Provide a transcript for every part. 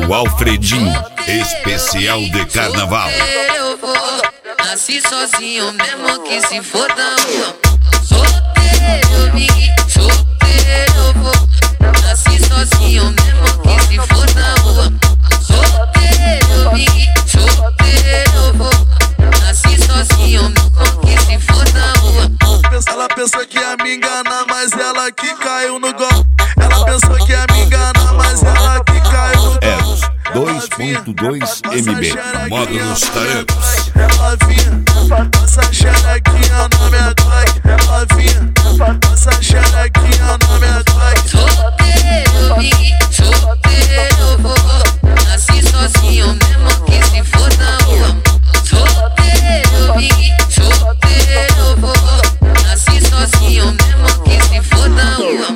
o Alfredinho, especial de carnaval. Eu vou, nasci sozinho mesmo que se for da rua. Solteiro eu vim, solteiro eu vou. Nasci sozinho mesmo que se for da rua. Solteiro eu vim, solteiro eu vou. Nasci sozinho mesmo que se for da rua. Ela pensou que ia me enganar, mas ela que caiu no gol. Ela pensou que ia me enganar, mas ela que caiu no gol. Eros 2.2 MB, módulos tarancos. Ela vinha, passa xerequinha na minha Glock. Ela vinha, passa xerequinha na minha Glock. Solteiro eu vim, solteiro eu vou. Nasci sozinho mesmo que se for da rua. Solteiro eu vim, solteiro eu vou. Nasci sozinho mesmo que se for da rua.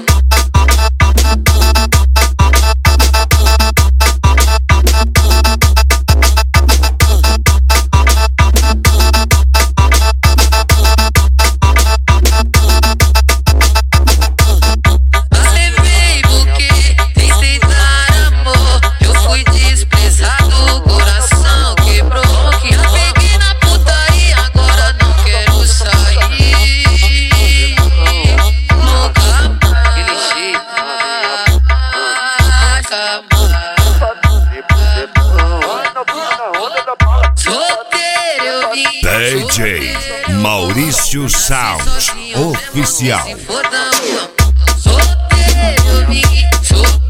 DJ Maurício Sound Oficial. Solteiro eu vim, solteiro